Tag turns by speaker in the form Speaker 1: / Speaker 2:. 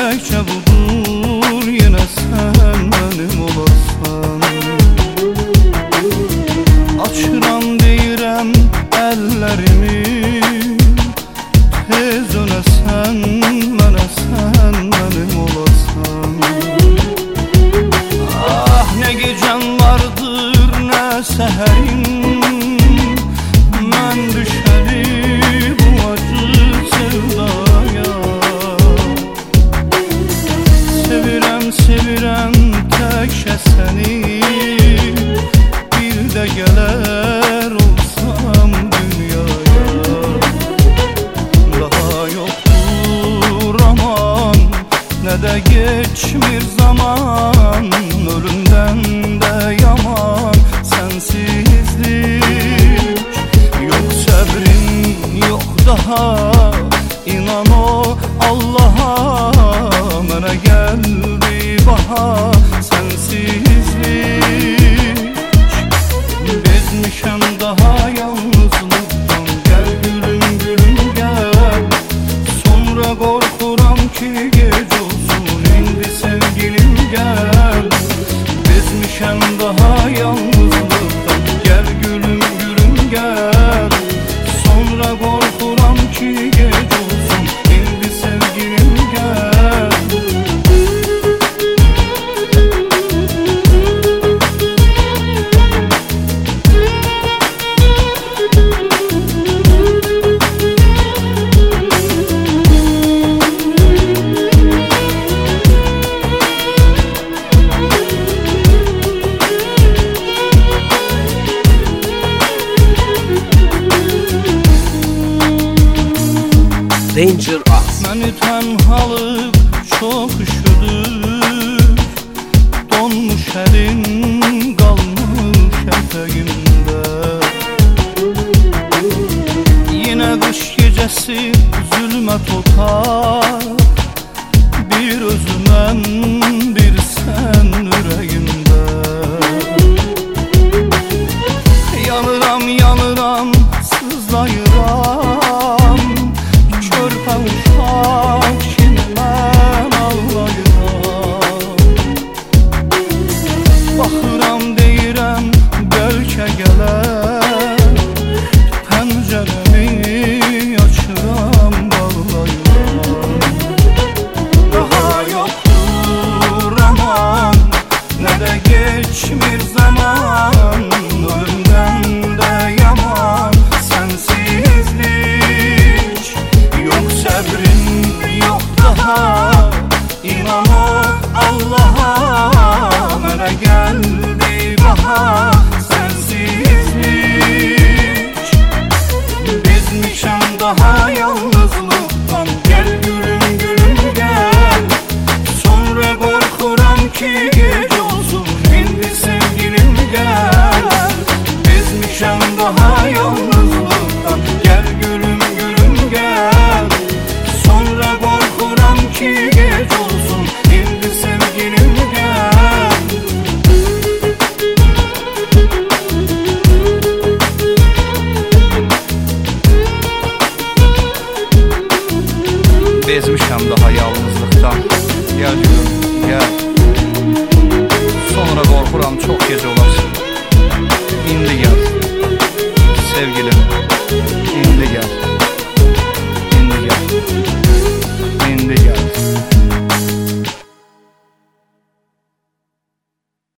Speaker 1: təkcə budur, yenə sən mənim olasan. Açıram deyirəm əllərimi, tez dönəsən mənə, sən mənim olasan. Ah, nə gecəm vardır, nə səhərim, mən düşəli bu acı sevdaya. Sevirəm, sevirəm təkcə səni, bir də gələr olsam dünyaya. Daha yoxdur aman, nə də geçmir zaman, ölümdən də yaman sənsizlik. Yox səbrim, yox daha, inan o Allaha, mənə gəldi baha sənsizlik. Bezmişəm daha yalnızlıqdan, gəl gülüm gülüm gəl. Sonra qorxuram ki gec olsun, indi sevgilim gəl. Bezmişəm daha yalnızlıqdan, gəl gülüm gülüm gəl. Sonra qorxuram ki gec olsun, indi sevgilim gəl.
Speaker 2: Danger Us.
Speaker 1: Məni tənhalıq çox üşüdür, donmuş əlin qalmış ətəyimdə. Yenə qış gecəsi zülmət otar, bir özüməm, bir sən ürəyimdə. Yanıram, yanıram, sızlayıram, körpə uşaq kimi mən ağlayıram. Baxıram deyirəm bəlkə gələr, pəncərəmi açıram, bağlayıram. Daha yoxdur aman, nə də geçmir zaman, ölümdən də yaman sənsizlik. Yox səbrim, yox daha, inan o Allaha, mənə gəldi baha sənsizlik. Bezmişəm daha yalnızlıqdan, gəl gülüm gülüm gəl. Sonra qorxuram ki gec olsun, indi sevgilim gəl. Bezmişəm daha yalnızlıqdan, gəl gülüm gülüm gəl. Sonra qorxuram ki gec olsun, indi sevgilim gəl. Bezmişəm daha yalnızlıqdan, gəl gülüm gəl. Sonra qorxuram çox gec olar, indi gəl sevgilim.